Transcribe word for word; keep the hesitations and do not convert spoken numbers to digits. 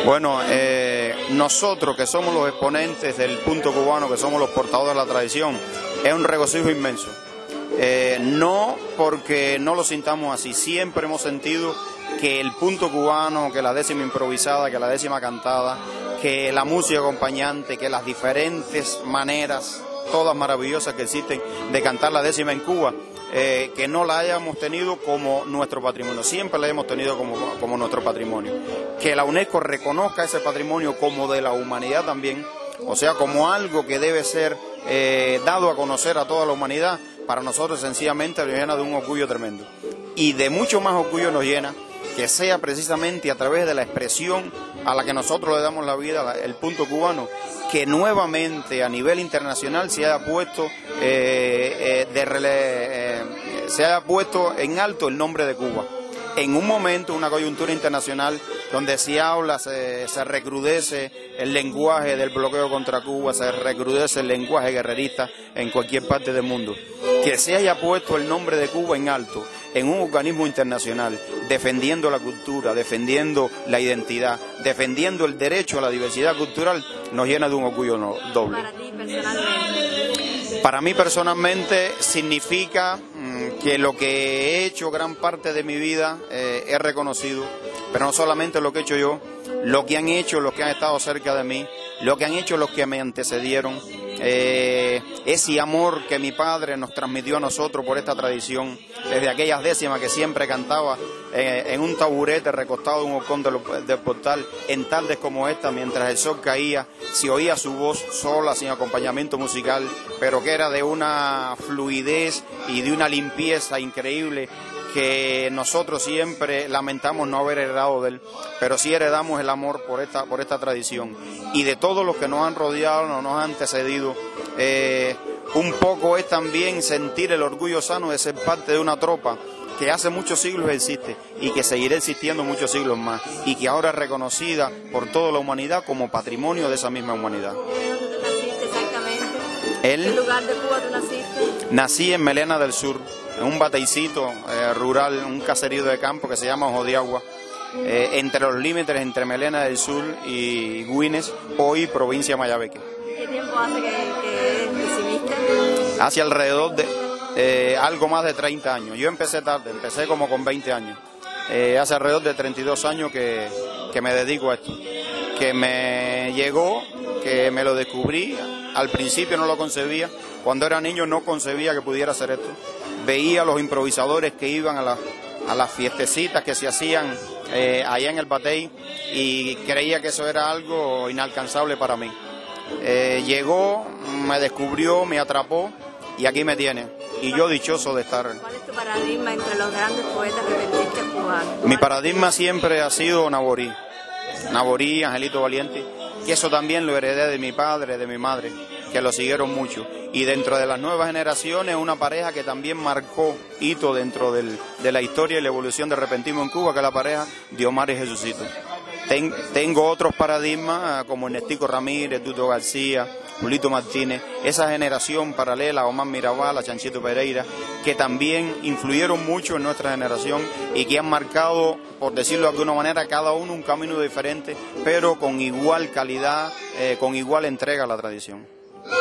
Bueno, eh, nosotros que somos los exponentes del punto cubano, que somos los portadores de la tradición, es un regocijo inmenso. Eh, no porque no lo sintamos así, siempre hemos sentido que el punto cubano, que la décima improvisada, que la décima cantada, que la música acompañante, que las diferentes maneras, todas maravillosas que existen de cantar la décima en Cuba, eh, que no la hayamos tenido como nuestro patrimonio, siempre la hemos tenido como, como nuestro patrimonio. Que la UNESCO reconozca ese patrimonio como de la humanidad también, o sea, como algo que debe ser eh, dado a conocer a toda la humanidad, para nosotros sencillamente nos llena de un orgullo tremendo. Y de mucho más orgullo nos llena que sea precisamente a través de la expresión a la que nosotros le damos la vida, el punto cubano, que nuevamente a nivel internacional se haya puesto, eh, eh, de rele, eh, se haya puesto en alto el nombre de Cuba. En un momento, una coyuntura internacional donde se habla, se, se recrudece el lenguaje del bloqueo contra Cuba, se recrudece el lenguaje guerrerista en cualquier parte del mundo. Que se haya puesto el nombre de Cuba en alto, en un organismo internacional, defendiendo la cultura, defendiendo la identidad, defendiendo el derecho a la diversidad cultural, nos llena de un orgullo no, doble. Para ti personalmente. Para mí personalmente significa mmm, que lo que he hecho gran parte de mi vida eh, he reconocido, pero no solamente lo que he hecho yo, lo que han hecho los que han estado cerca de mí, lo que han hecho los que me antecedieron, eh, ese amor que mi padre nos transmitió a nosotros por esta tradición, desde aquellas décimas que siempre cantaba eh, en un taburete recostado en un balcón del, del portal, en tardes como esta, mientras el sol caía, se oía su voz sola, sin acompañamiento musical, pero que era de una fluidez y de una limpieza increíble, que nosotros siempre lamentamos no haber heredado de él, pero sí heredamos el amor por esta, por esta tradición. Y de todos los que nos han rodeado, nos han antecedido, eh, un poco es también sentir el orgullo sano de ser parte de una tropa que hace muchos siglos existe y que seguirá existiendo muchos siglos más, y que ahora es reconocida por toda la humanidad como patrimonio de esa misma humanidad. ¿Dónde naciste exactamente? ¿En qué lugar de Cuba tú naciste? Nací en Melena del Sur, en un bateicito eh, rural, un caserío de campo que se llama Ojo de Agua, eh, entre los límites entre Melena del Sur y Güines, hoy provincia de Mayabeque. ¿Qué tiempo hace que, que recibiste? Hace alrededor de eh, algo más de treinta años. Yo empecé tarde, empecé como con veinte años. Eh, hace alrededor de treinta y dos años que, que me dedico a esto. Que me llegó, que me lo descubrí. Al principio no lo concebía, cuando era niño no concebía que pudiera hacer esto. Veía a los improvisadores que iban a, la, a las fiestecitas que se hacían eh, allá en el batey y creía que eso era algo inalcanzable para mí. Eh, llegó, me descubrió, me atrapó y aquí me tiene. Y yo dichoso de estar. ¿Cuál es tu paradigma entre los grandes poetas repentistas cubanos? Mi paradigma siempre ha sido Nabori. Nabori, Angelito Valiente, que eso también lo heredé de mi padre, de mi madre, que lo siguieron mucho. Y dentro de las nuevas generaciones, una pareja que también marcó hito dentro del, de la historia y la evolución del repentismo en Cuba, que es la pareja de Omar y Jesucito. Ten, tengo otros paradigmas como Ernestico Ramírez, Tuto García, Julito Martínez, esa generación paralela a Omar Mirabal, a Chanchito Pereira, que también influyeron mucho en nuestra generación y que han marcado, por decirlo de alguna manera, cada uno un camino diferente, pero con igual calidad, eh, con igual entrega a la tradición.